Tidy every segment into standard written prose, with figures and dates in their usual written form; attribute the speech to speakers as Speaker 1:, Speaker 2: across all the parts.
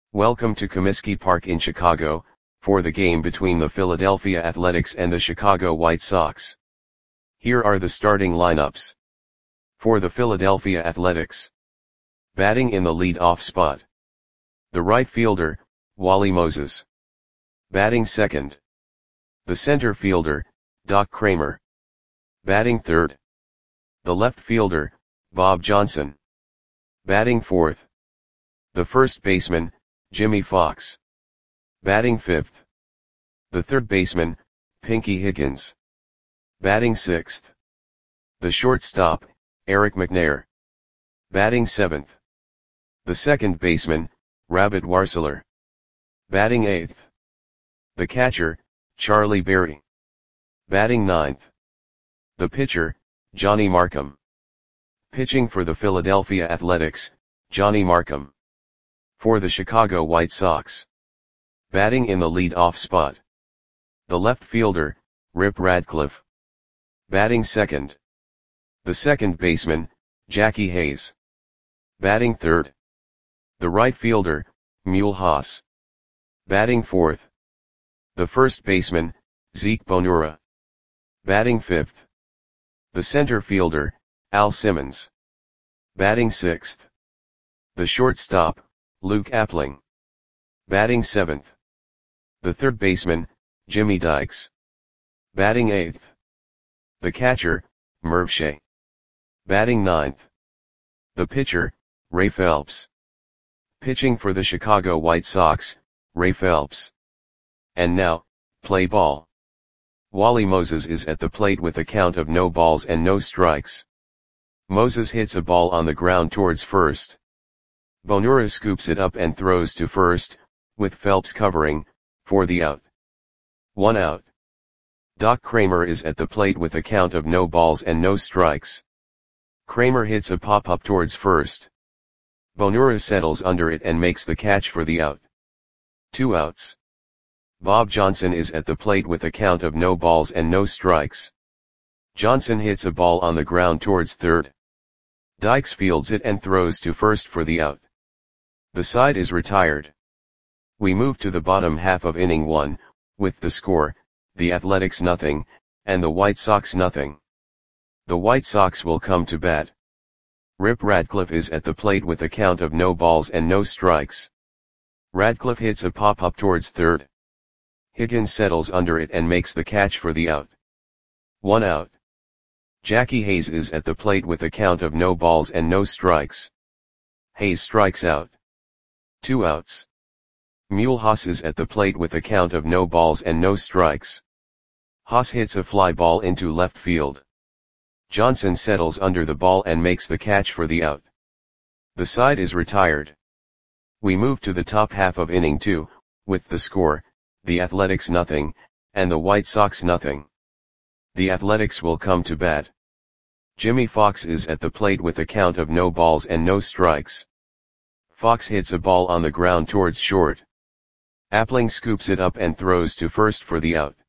Speaker 1: Welcome to Comiskey Park in Chicago, for the game between the Philadelphia Athletics and the Chicago White Sox. Here are the starting lineups. For the Philadelphia Athletics. Batting in the lead-off spot. The right fielder, Wally Moses. Batting second. The center fielder, Doc Kramer. Batting third. The left fielder, Bob Johnson. Batting fourth. The first baseman, Jimmie Foxx. Batting fifth. The third baseman, Pinky Higgins. Batting sixth. The shortstop, Eric McNair. Batting seventh. The second baseman, Rabbit Warseler. Batting eighth. The catcher, Charlie Berry. Batting ninth. The pitcher, Johnny Markham. Pitching for the Philadelphia Athletics, Johnny Markham. For the Chicago White Sox. Batting in the lead-off spot. The left fielder, Rip Radcliffe. Batting second. The second baseman, Jackie Hayes. Batting third. The right fielder, Mule Haas. Batting fourth. The first baseman, Zeke Bonura. Batting fifth. The center fielder, Al Simmons. Batting sixth. The shortstop, Luke Appling. Batting seventh. The third baseman, Jimmy Dykes. Batting eighth. The catcher, Merv Shea. Batting ninth. The pitcher, Ray Phelps. Pitching for the Chicago White Sox, Ray Phelps. And now, play ball. Wally Moses is at the plate with a count of no balls and no strikes. Moses hits a ball on the ground towards first. Bonura scoops it up and throws to first, with Phelps covering, for the out. 1 out. Doc Kramer is at the plate with a count of no balls and no strikes. Kramer hits a pop-up towards first. Bonura settles under it and makes the catch for the out. 2 outs. Bob Johnson is at the plate with a count of no balls and no strikes. Johnson hits a ball on the ground towards third. Dykes fields it and throws to first for the out. The side is retired. We move to the bottom half of inning 1, with the score, the Athletics nothing, and the White Sox nothing. The White Sox will come to bat. Rip Radcliffe is at the plate with a count of no balls and no strikes. Radcliffe hits a pop-up towards third. Higgins settles under it and makes the catch for the out. 1 out. Jackie Hayes is at the plate with a count of no balls and no strikes. Hayes strikes out. 2 outs. Mule Haas is at the plate with a count of no balls and no strikes. Haas hits a fly ball into left field. Johnson settles under the ball and makes the catch for the out. The side is retired. We move to the top half of inning 2, with the score, the Athletics nothing, and the White Sox nothing. The Athletics will come to bat. Jimmie Foxx is at the plate with a count of no balls and no strikes. Foxx hits a ball on the ground towards short. Appling scoops it up and throws to first for the out.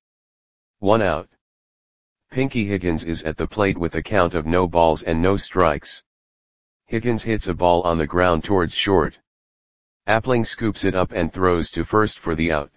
Speaker 1: 1 out. Pinky Higgins is at the plate with a count of no balls and no strikes. Higgins hits a ball on the ground towards short. Appling scoops it up and throws to first for the out.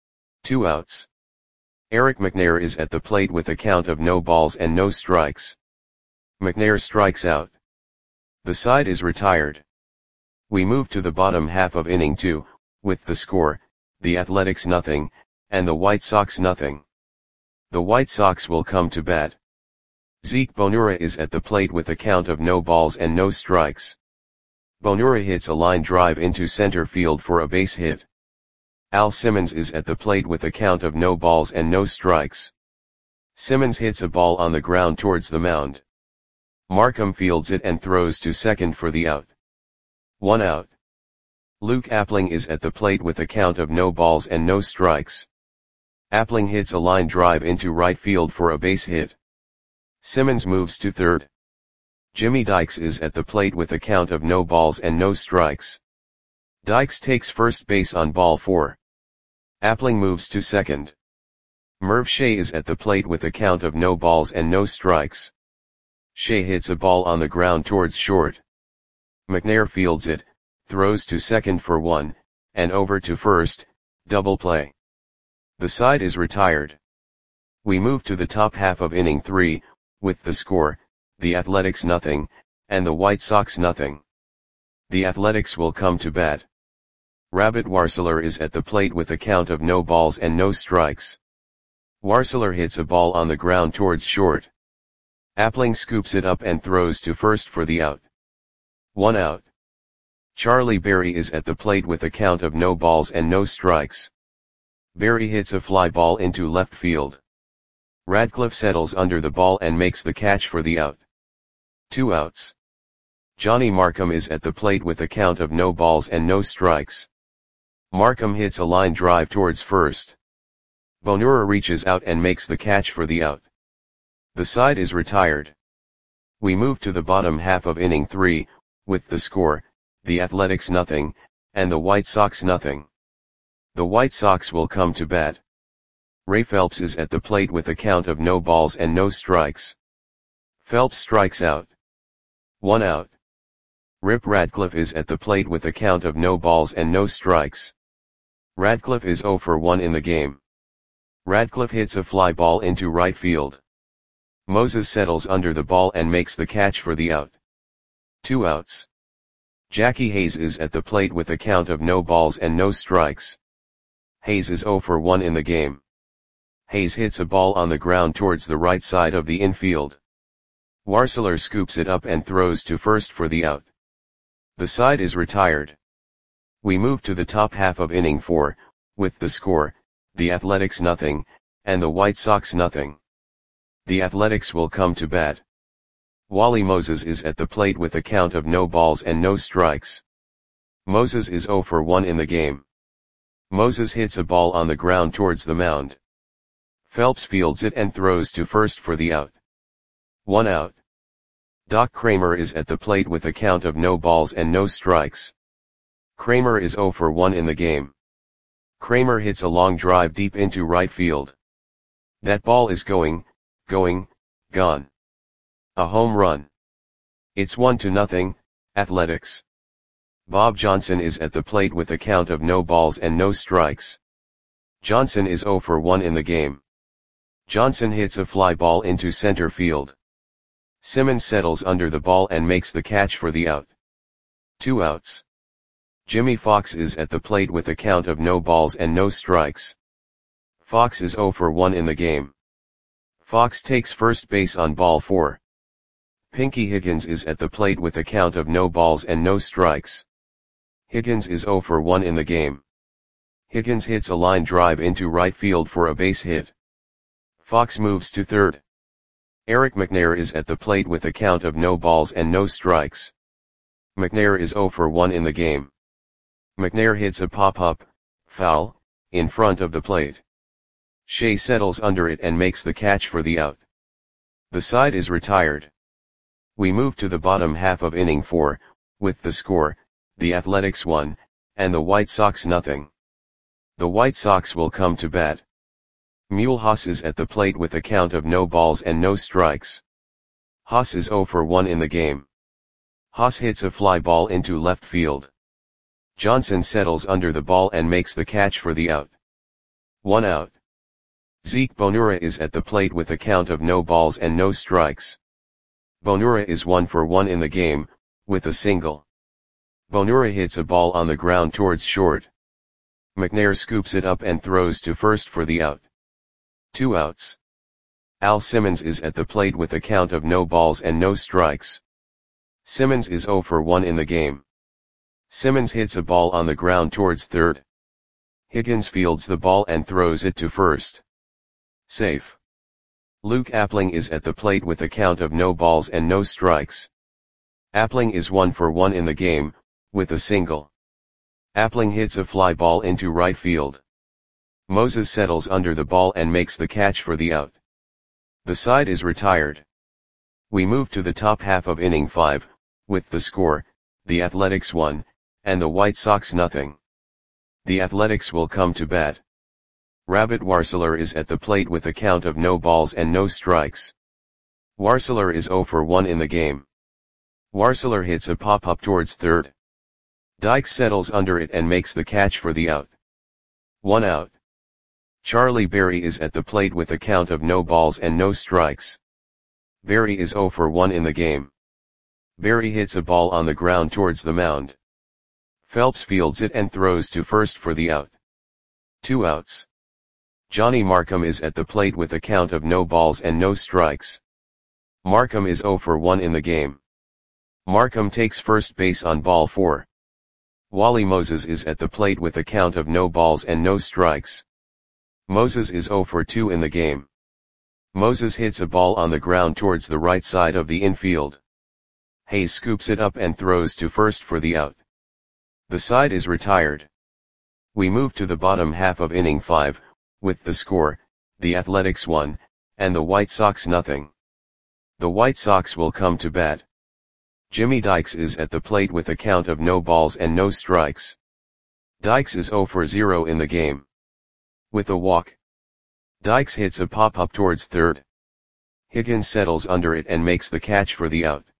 Speaker 1: 2 outs. Eric McNair is at the plate with a count of no balls and no strikes. McNair strikes out. The side is retired. We move to the bottom half of inning 2, with the score, the Athletics nothing, and the White Sox nothing. The White Sox will come to bat. Zeke Bonura is at the plate with a count of no balls and no strikes. Bonura hits a line drive into center field for a base hit. Al Simmons is at the plate with a count of no balls and no strikes. Simmons hits a ball on the ground towards the mound. Markham fields it and throws to second for the out. 1 out. Luke Appling is at the plate with a count of no balls and no strikes. Appling hits a line drive into right field for a base hit. Simmons moves to third. Jimmy Dykes is at the plate with a count of no balls and no strikes. Dykes takes first base on ball 4. Appling moves to second. Merv Shea is at the plate with a count of no balls and no strikes. Shea hits a ball on the ground towards short. McNair fields it, throws to second for 1, and over to first, double play. The side is retired. We move to the top half of inning 3, with the score, the Athletics nothing, and the White Sox nothing. The Athletics will come to bat. Rabbit Warseler is at the plate with a count of no balls and no strikes. Warseler hits a ball on the ground towards short. Appling scoops it up and throws to first for the out. 1 out. Charlie Berry is at the plate with a count of no balls and no strikes. Berry hits a fly ball into left field. Radcliffe settles under the ball and makes the catch for the out. 2 outs. Johnny Markham is at the plate with a count of no balls and no strikes. Markham hits a line drive towards first. Bonura reaches out and makes the catch for the out. The side is retired. We move to the bottom half of inning 3, with the score, the Athletics nothing, and the White Sox nothing. The White Sox will come to bat. Ray Phelps is at the plate with a count of no balls and no strikes. Phelps strikes out. 1 out. Rip Radcliffe is at the plate with a count of no balls and no strikes. Radcliffe is 0 for 1 in the game. Radcliffe hits a fly ball into right field. Moses settles under the ball and makes the catch for the out. 2 outs. Jackie Hayes is at the plate with a count of no balls and no strikes. Hayes is 0 for 1 in the game. Hayes hits a ball on the ground towards the right side of the infield. Warseler scoops it up and throws to first for the out. The side is retired. We move to the top half of inning 4, with the score, the Athletics nothing, and the White Sox nothing. The Athletics will come to bat. Wally Moses is at the plate with a count of no balls and no strikes. Moses is 0 for 1 in the game. Moses hits a ball on the ground towards the mound. Phelps fields it and throws to first for the out. 1 out. Doc Kramer is at the plate with a count of no balls and no strikes. Kramer is 0 for 1 in the game. Kramer hits a long drive deep into right field. That ball is going, gone. A home run. It's 1-0, Athletics. Bob Johnson is at the plate with a count of no balls and no strikes. Johnson is 0 for 1 in the game. Johnson hits a fly ball into center field. Simmons settles under the ball and makes the catch for the out. 2 outs. Jimmy Fox is at the plate with a count of no balls and no strikes. Fox is 0 for 1 in the game. Fox takes first base on ball 4. Pinky Higgins is at the plate with a count of no balls and no strikes. Higgins is 0 for 1 in the game. Higgins hits a line drive into right field for a base hit. Fox moves to third. Eric McNair is at the plate with a count of no balls and no strikes. McNair is 0 for 1 in the game. McNair hits a pop-up, foul, in front of the plate. Shea settles under it and makes the catch for the out. The side is retired. We move to the bottom half of inning 4, with the score, the Athletics 1, and the White Sox nothing. The White Sox will come to bat. Mule Haas is at the plate with a count of no balls and no strikes. Haas is 0 for 1 in the game. Haas hits a fly ball into left field. Johnson settles under the ball and makes the catch for the out. 1 out. Zeke Bonura is at the plate with a count of no balls and no strikes. Bonura is 1 for 1 in the game, with a single. Bonura hits a ball on the ground towards short. McNair scoops it up and throws to first for the out. 2 outs. Al Simmons is at the plate with a count of no balls and no strikes. Simmons is 0 for 1 in the game. Simmons hits a ball on the ground towards third. Higgins fields the ball and throws it to first. Safe. Luke Appling is at the plate with a count of no balls and no strikes. Appling is 1 for 1 in the game, with a single. Appling hits a fly ball into right field. Moses settles under the ball and makes the catch for the out. The side is retired. We move to the top half of inning 5, with the score, the Athletics 1, and the White Sox nothing. The Athletics will come to bat. Rabbit Warseler is at the plate with a count of no balls and no strikes. Warseler is 0 for 1 in the game. Warseler hits a pop-up towards third. Dykes settles under it and makes the catch for the out. 1 out. Charlie Berry is at the plate with a count of no balls and no strikes. Berry is 0 for 1 in the game. Berry hits a ball on the ground towards the mound. Phelps fields it and throws to first for the out. 2 outs. Johnny Markham is at the plate with a count of no balls and no strikes. Markham is 0 for 1 in the game. Markham takes first base on ball 4. Wally Moses is at the plate with a count of no balls and no strikes. Moses is 0 for 2 in the game. Moses hits a ball on the ground towards the right side of the infield. Hayes scoops it up and throws to first for the out. The side is retired. We move to the bottom half of inning 5, with the score, the Athletics 1, and the White Sox nothing. The White Sox will come to bat. Jimmy Dykes is at the plate with a count of no balls and no strikes. Dykes is 0 for 0 in the game. With a walk. Dykes hits a pop-up towards third. Higgins settles under it and makes the catch for the out.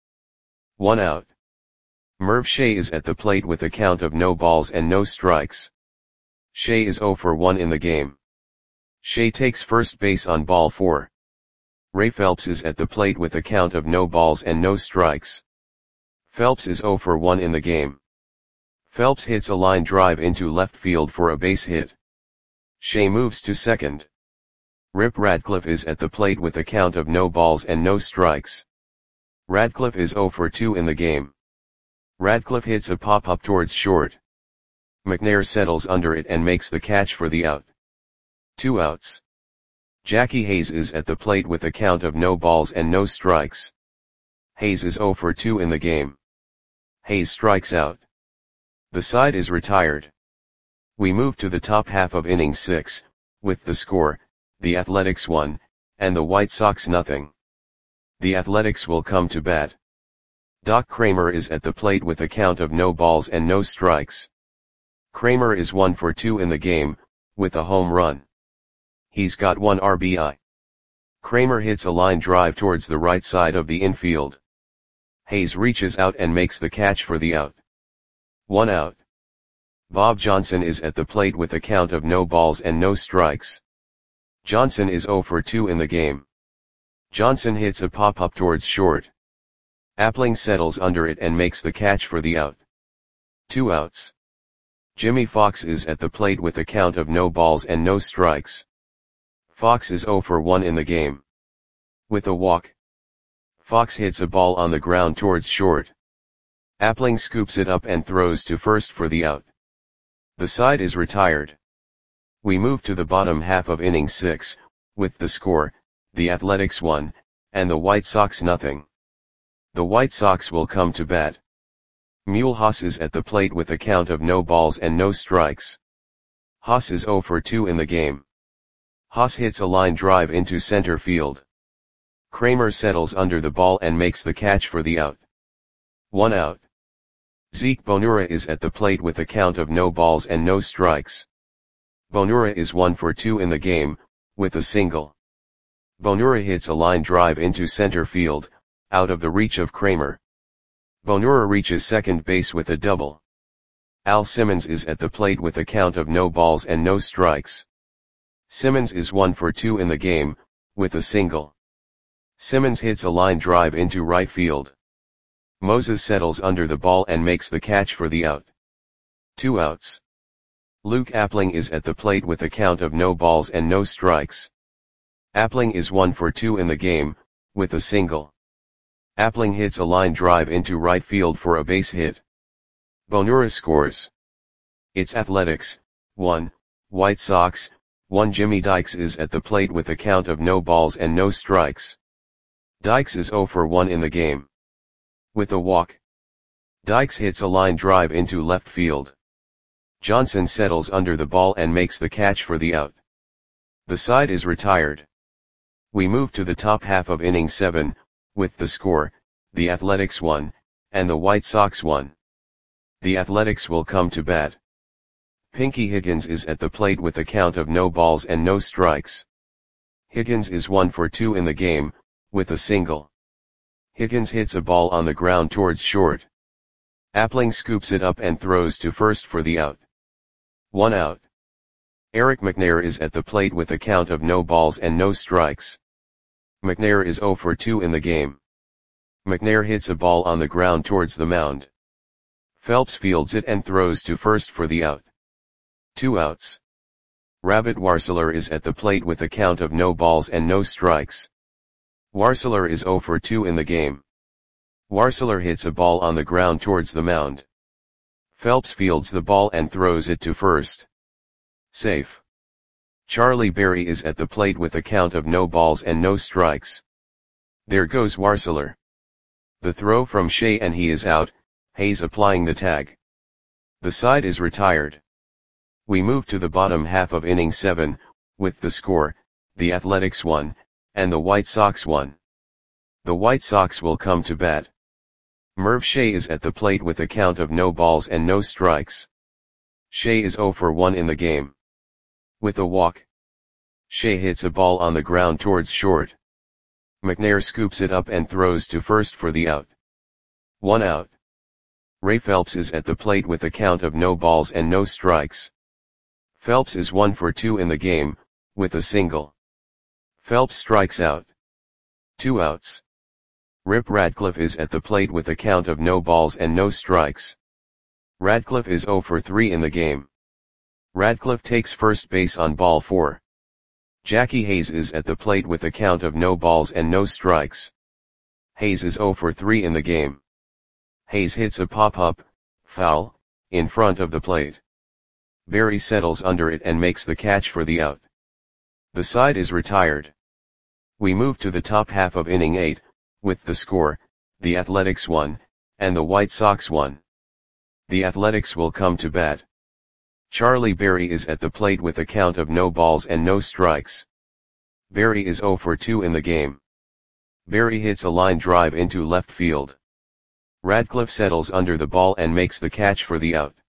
Speaker 1: 1 out. Merv Shea is at the plate with a count of no balls and no strikes. Shea is 0 for 1 in the game. Shea takes first base on ball 4. Ray Phelps is at the plate with a count of no balls and no strikes. Phelps is 0 for 1 in the game. Phelps hits a line drive into left field for a base hit. Shea moves to second. Rip Radcliffe is at the plate with a count of no balls and no strikes. Radcliffe is 0 for 2 in the game. Radcliffe hits a pop-up towards short. McNair settles under it and makes the catch for the out. 2 outs. Jackie Hayes is at the plate with a count of no balls and no strikes. Hayes is 0 for 2 in the game. Hayes strikes out. The side is retired. We move to the top half of inning 6, with the score, the Athletics 1, and the White Sox nothing. The Athletics will come to bat. Doc Kramer is at the plate with a count of no balls and no strikes. Kramer is 1 for 2 in the game, with a home run. He's got 1 RBI. Kramer hits a line drive towards the right side of the infield. Hayes reaches out and makes the catch for the out. 1 out. Bob Johnson is at the plate with a count of no balls and no strikes. Johnson is 0 for 2 in the game. Johnson hits a pop-up towards short. Appling settles under it and makes the catch for the out. 2 outs. Jimmy Fox is at the plate with a count of no balls and no strikes. Fox is 0 for 1 in the game. With a walk. Fox hits a ball on the ground towards short. Appling scoops it up and throws to first for the out. The side is retired. We move to the bottom half of inning 6, with the score, the Athletics 1, and the White Sox nothing. The White Sox will come to bat. Mule Haas is at the plate with a count of no balls and no strikes. Haas is 0 for 2 in the game. Haas hits a line drive into center field. Kramer settles under the ball and makes the catch for the out. 1 out. Zeke Bonura is at the plate with a count of no balls and no strikes. Bonura is 1 for 2 in the game, with a single. Bonura hits a line drive into center field, out of the reach of Kramer. Bonura reaches second base with a double. Al Simmons is at the plate with a count of no balls and no strikes. Simmons is 1 for 2 in the game, with a single. Simmons hits a line drive into right field. Moses settles under the ball and makes the catch for the out. 2 outs. Luke Appling is at the plate with a count of no balls and no strikes. Appling is 1 for 2 in the game, with a single. Appling hits a line drive into right field for a base hit. Bonura scores. It's Athletics, 1, White Sox, 1. Jimmy Dykes is at the plate with a count of no balls and no strikes. Dykes is 0 for 1 in the game. With a walk. Dykes hits a line drive into left field. Johnson settles under the ball and makes the catch for the out. The side is retired. We move to the top half of inning 7, with the score, the Athletics 1, and the White Sox 1. The Athletics will come to bat. Pinky Higgins is at the plate with a count of no balls and no strikes. Higgins is 1 for 2 in the game, with a single. Higgins hits a ball on the ground towards short. Appling scoops it up and throws to first for the out. 1 out. Eric McNair is at the plate with a count of no balls and no strikes. McNair is 0 for 2 in the game. McNair hits a ball on the ground towards the mound. Phelps fields it and throws to first for the out. 2 outs. Rabbit Warseler is at the plate with a count of no balls and no strikes. Warseler is 0 for 2 in the game. Warseler hits a ball on the ground towards the mound. Phelps fields the ball and throws it to first. Safe. Charlie Berry is at the plate with a count of no balls and no strikes. There goes Warseler. The throw from Shea and he is out, Hayes applying the tag. The side is retired. We move to the bottom half of inning 7, with the score, the Athletics 1, and the White Sox 1. The White Sox will come to bat. Merv Shea is at the plate with a count of no balls and no strikes. Shea is 0 for 1 in the game. With a walk, Shea hits a ball on the ground towards short. McNair scoops it up and throws to first for the out. 1 out. Ray Phelps is at the plate with a count of no balls and no strikes. Phelps is 1 for 2 in the game, with a single. Phelps strikes out. 2 outs. Rip Radcliffe is at the plate with a count of no balls and no strikes. Radcliffe is 0 for 3 in the game. Radcliffe takes first base on ball 4. Jackie Hayes is at the plate with a count of no balls and no strikes. Hayes is 0 for 3 in the game. Hayes hits a pop-up, foul, in front of the plate. Berry settles under it and makes the catch for the out. The side is retired. We move to the top half of inning 8, with the score, the Athletics 1, and the White Sox 1. The Athletics will come to bat. Charlie Berry is at the plate with a count of no balls and no strikes. Berry is 0 for 2 in the game. Berry hits a line drive into left field. Radcliffe settles under the ball and makes the catch for the out.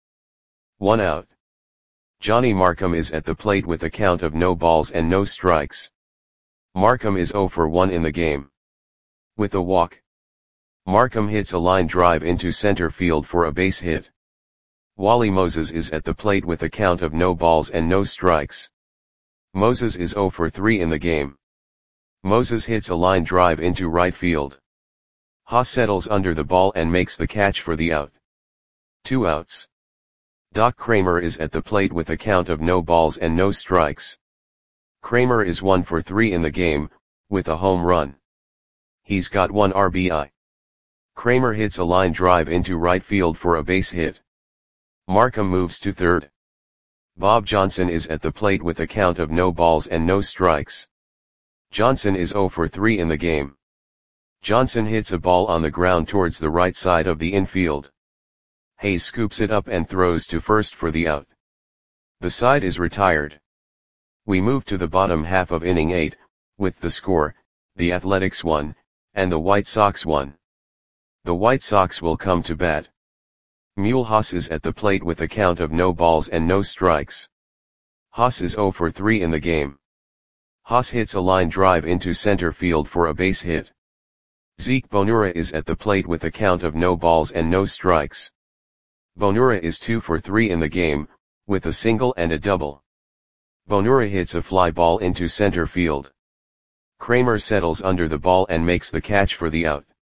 Speaker 1: 1 out. Johnny Markham is at the plate with a count of no balls and no strikes. Markham is 0 for 1 in the game. With a walk, Markham hits a line drive into center field for a base hit. Wally Moses is at the plate with a count of no balls and no strikes. Moses is 0 for 3 in the game. Moses hits a line drive into right field. Haas settles under the ball and makes the catch for the out. 2 outs. Doc Kramer is at the plate with a count of no balls and no strikes. Kramer is 1 for 3 in the game, with a home run. He's got 1 RBI. Kramer hits a line drive into right field for a base hit. Markham moves to third. Bob Johnson is at the plate with a count of no balls and no strikes. Johnson is 0 for 3 in the game. Johnson hits a ball on the ground towards the right side of the infield. Hayes scoops it up and throws to first for the out. The side is retired. We move to the bottom half of inning 8, with the score, the Athletics 1, and the White Sox 1. The White Sox will come to bat. Mule Haas is at the plate with a count of no balls and no strikes. Haas is 0 for 3 in the game. Haas hits a line drive into center field for a base hit. Zeke Bonura is at the plate with a count of no balls and no strikes. Bonura is 2 for 3 in the game, with a single and a double. Bonura hits a fly ball into center field. Kramer settles under the ball and makes the catch for the out.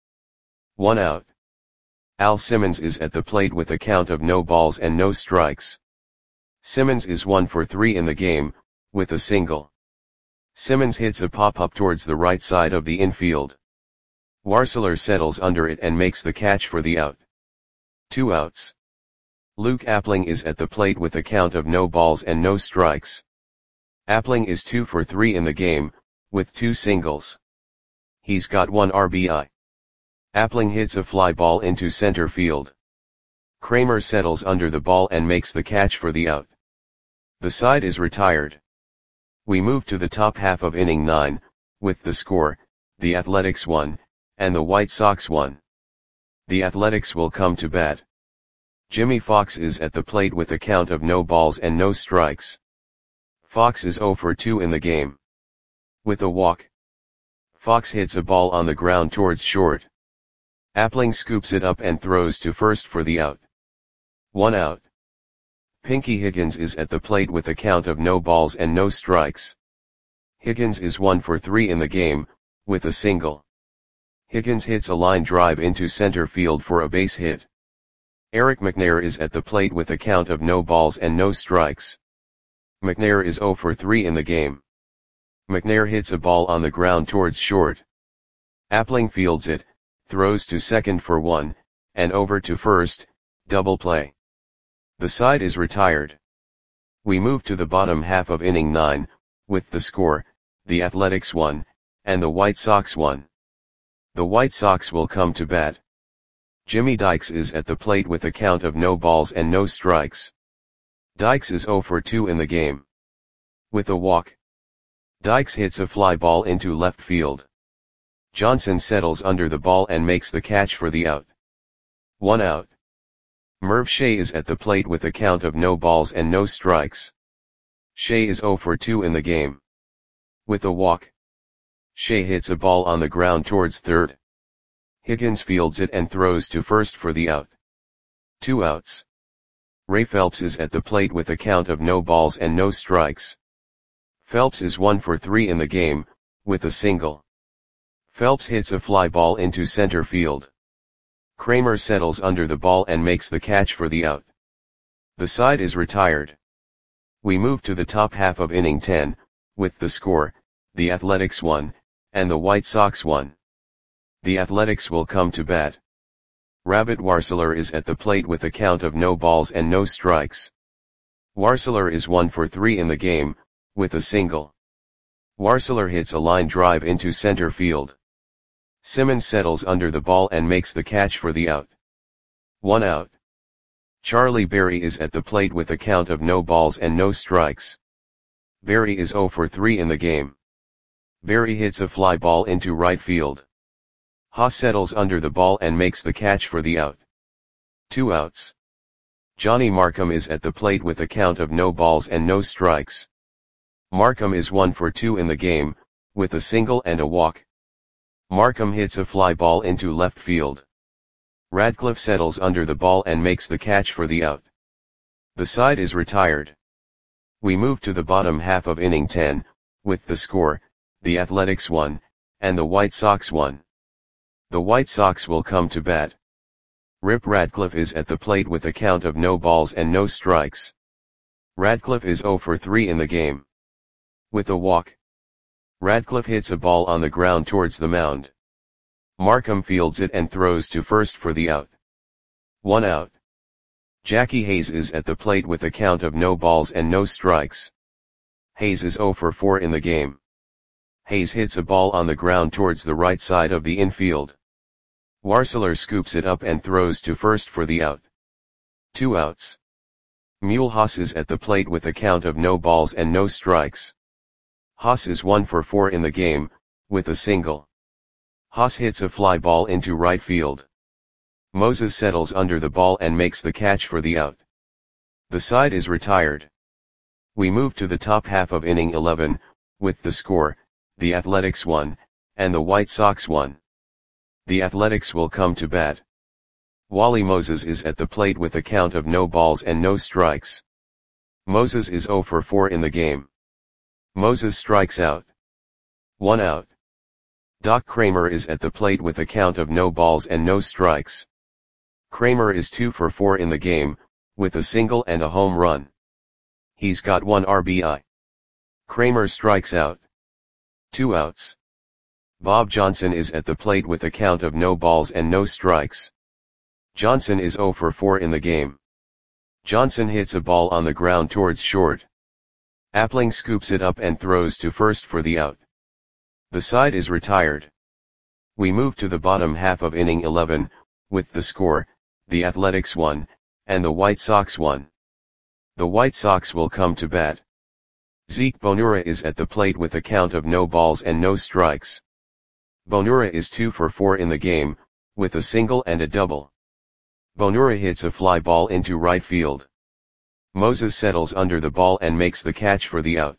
Speaker 1: 1 out. Al Simmons is at the plate with a count of no balls and no strikes. Simmons is 1 for 3 in the game, with a single. Simmons hits a pop-up towards the right side of the infield. Warseler settles under it and makes the catch for the out. 2 outs. Luke Appling is at the plate with a count of no balls and no strikes. Appling is 2 for 3 in the game, with 2 singles. He's got 1 RBI. Appling hits a fly ball into center field. Kramer settles under the ball and makes the catch for the out. The side is retired. We move to the top half of inning 9, with the score, the Athletics 1, and the White Sox 1. The Athletics will come to bat. Jimmy Fox is at the plate with a count of no balls and no strikes. Fox is 0 for 2 in the game. With a walk, Fox hits a ball on the ground towards short. Appling scoops it up and throws to first for the out. 1 out. Pinky Higgins is at the plate with a count of no balls and no strikes. Higgins is 1 for 3 in the game, with a single. Higgins hits a line drive into center field for a base hit. Eric McNair is at the plate with a count of no balls and no strikes. McNair is 0 for 3 in the game. McNair hits a ball on the ground towards short. Appling fields it, throws to second for 1, and over to first, double play. The side is retired. We move to the bottom half of inning 9, with the score, the Athletics 1, and the White Sox 1. The White Sox will come to bat. Jimmy Dykes is at the plate with a count of no balls and no strikes. Dykes is 0 for 2 in the game. With a walk. Dykes hits a fly ball into left field. Johnson settles under the ball and makes the catch for the out. 1 out. Merv Shea is at the plate with a count of no balls and no strikes. Shea is 0 for 2 in the game. With a walk. Shea hits a ball on the ground towards third. Higgins fields it and throws to first for the out. 2 outs. Ray Phelps is at the plate with a count of no balls and no strikes. Phelps is 1 for 3 in the game, with a single. Phelps hits a fly ball into center field. Kramer settles under the ball and makes the catch for the out. The side is retired. We move to the top half of inning 10, with the score, the Athletics 1, and the White Sox 1. The Athletics will come to bat. Rabbit Warseler is at the plate with a count of no balls and no strikes. Warseler is 1 for 3 in the game, with a single. Warseler hits a line drive into center field. Simmons settles under the ball and makes the catch for the out. 1 out. Charlie Berry is at the plate with a count of no balls and no strikes. Berry is 0 for 3 in the game. Berry hits a fly ball into right field. Haas settles under the ball and makes the catch for the out. 2 outs. Johnny Markham is at the plate with a count of no balls and no strikes. Markham is 1 for 2 in the game, with a single and a walk. Markham hits a fly ball into left field. Radcliffe settles under the ball and makes the catch for the out. The side is retired. We move to the bottom half of inning 10, with the score, the Athletics 1, and the White Sox 1. The White Sox will come to bat. Rip Radcliffe is at the plate with a count of no balls and no strikes. Radcliffe is 0 for 3 in the game. With a walk. Radcliffe hits a ball on the ground towards the mound. Markham fields it and throws to first for the out. 1 out. Jackie Hayes is at the plate with a count of no balls and no strikes. Hayes is 0 for 4 in the game. Hayes hits a ball on the ground towards the right side of the infield. Warseler scoops it up and throws to first for the out. 2 outs. Mule Haas is at the plate with a count of no balls and no strikes. Haas is 1 for 4 in the game, with a single. Haas hits a fly ball into right field. Moses settles under the ball and makes the catch for the out. The side is retired. We move to the top half of inning 11, with the score, the Athletics 1, and the White Sox 1. The Athletics will come to bat. Wally Moses is at the plate with a count of no balls and no strikes. Moses is 0 for 4 in the game. Moses strikes out. 1 out. Doc Kramer is at the plate with a count of no balls and no strikes. Kramer is 2 for 4 in the game, with a single and a home run. He's got 1 RBI. Kramer strikes out. 2 outs. Bob Johnson is at the plate with a count of no balls and no strikes. Johnson is 0 for 4 in the game. Johnson hits a ball on the ground towards short. Appling scoops it up and throws to first for the out. The side is retired. We move to the bottom half of inning 11, with the score, the Athletics 1, and the White Sox 1. The White Sox will come to bat. Zeke Bonura is at the plate with a count of no balls and no strikes. Bonura is 2 for 4 in the game, with a single and a double. Bonura hits a fly ball into right field. Moses settles under the ball and makes the catch for the out.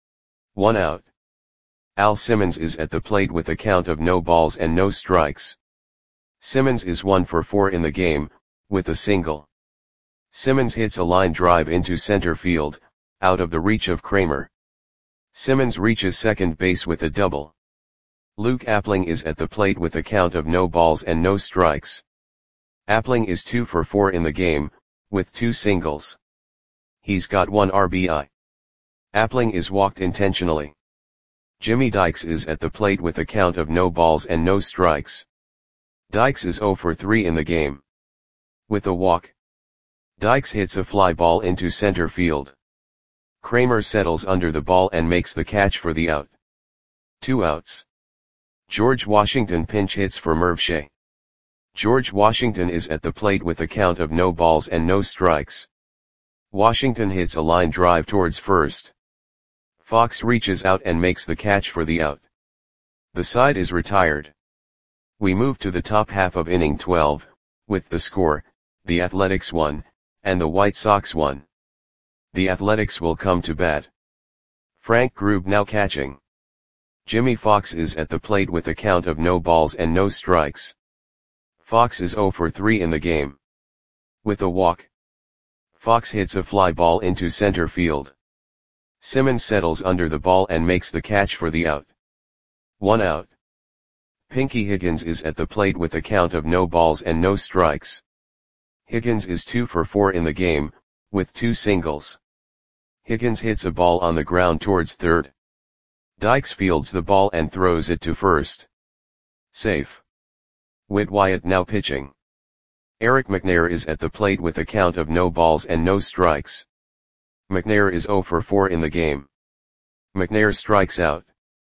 Speaker 1: 1 out. Al Simmons is at the plate with a count of no balls and no strikes. Simmons is 1 for 4 in the game, with a single. Simmons hits a line drive into center field, out of the reach of Kramer. Simmons reaches second base with a double. Luke Appling is at the plate with a count of no balls and no strikes. Appling is 2 for 4 in the game, with 2 singles. He's got 1 RBI. Appling is walked intentionally. Jimmy Dykes is at the plate with a count of no balls and no strikes. Dykes is 0 for 3 in the game. With a walk. Dykes hits a fly ball into center field. Kramer settles under the ball and makes the catch for the out. 2 outs. George Washington pinch hits for Merv Shea. George Washington is at the plate with a count of no balls and no strikes. Washington hits a line drive towards first. Fox reaches out and makes the catch for the out. The side is retired. We move to the top half of inning 12, with the score, the Athletics 1, and the White Sox 1. The Athletics will come to bat. Frank Grube now catching. Jimmy Fox is at the plate with a count of no balls and no strikes. Fox is 0 for 3 in the game. With a walk. Fox hits a fly ball into center field. Simmons settles under the ball and makes the catch for the out. 1 out. Pinky Higgins is at the plate with a count of no balls and no strikes. Higgins is 2 for 4 in the game, with 2 singles. Higgins hits a ball on the ground towards third. Dykes fields the ball and throws it to first. Safe. Whit Wyatt now pitching. Eric McNair is at the plate with a count of no balls and no strikes. McNair is 0 for 4 in the game. McNair strikes out.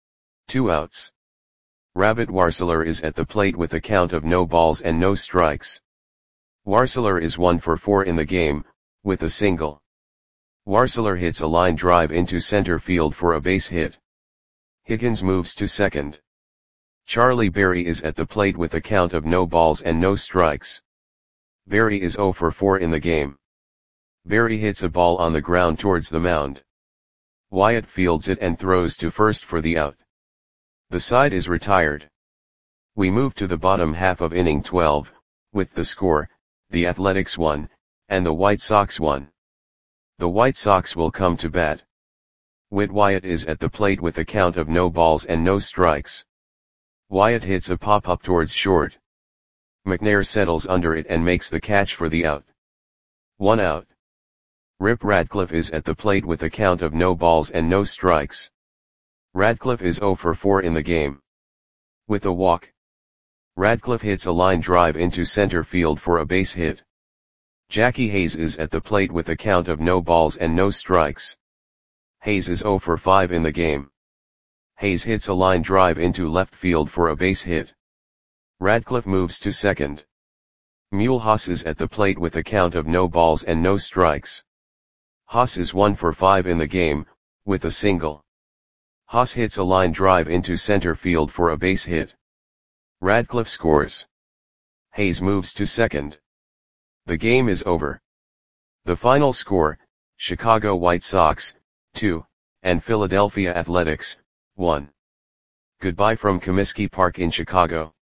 Speaker 1: 2 outs. Rabbit Warseler is at the plate with a count of no balls and no strikes. Warseler is 1 for 4 in the game, with a single. Warseler hits a line drive into center field for a base hit. Higgins moves to second. Charlie Berry is at the plate with a count of no balls and no strikes. Berry is 0 for 4 in the game. Berry hits a ball on the ground towards the mound. Wyatt fields it and throws to first for the out. The side is retired. We move to the bottom half of inning 12, with the score, the Athletics 1, and the White Sox 1. The White Sox will come to bat. Whit Wyatt is at the plate with a count of no balls and no strikes. Wyatt hits a pop-up towards short. McNair settles under it and makes the catch for the out. 1 out. Rip Radcliffe is at the plate with a count of no balls and no strikes. Radcliffe is 0 for 4 in the game. With a walk. Radcliffe hits a line drive into center field for a base hit. Jackie Hayes is at the plate with a count of no balls and no strikes. Hayes is 0 for 5 in the game. Hayes hits a line drive into left field for a base hit. Radcliffe moves to second. Mulhouse is at the plate with a count of no balls and no strikes. Haas is 1 for 5 in the game, with a single. Haas hits a line drive into center field for a base hit. Radcliffe scores. Hayes moves to second. The game is over. The final score, Chicago White Sox, 2, and Philadelphia Athletics, 1. Goodbye from Comiskey Park in Chicago.